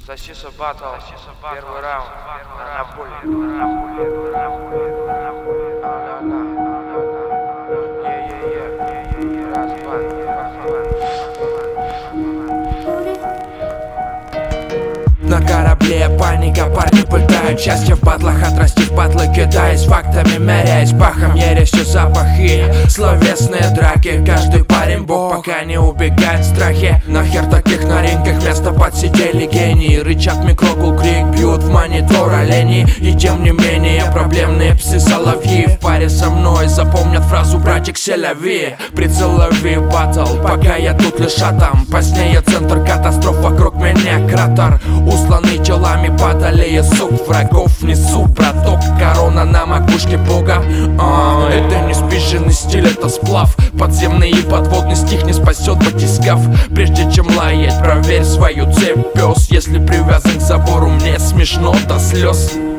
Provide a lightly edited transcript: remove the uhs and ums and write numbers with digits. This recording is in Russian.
Сосиса батл, первый раунд, на поле. Раз, два. На корабле паника, парни пытают счастье в батлах, отрастив батлы, кидаясь фактами, меряясь пахом, ересью запахи, словесные драки. Каждый парень бог, пока не убегает в страхе. Нахер таких на ринках, место подсидели гении. Рычат микрокул, крик, бьют в монитор олени. И тем не менее проблемные псы-соловьи в паре со мной запомнят фразу «братик, селяви». Прицел лови батл, пока я тут лишь атом. Позднее центр катастроф, вокруг меня кратер. Усланный телами падали сук, врагов несу, браток. Корона на макушке бога. Это не спизженный стиль, это сплав. Подземный и подводный стих не спасет батискаф. Прежде чем лаять, проверь свою цепь, пес. Если привязан к забору, мне смешно до слез.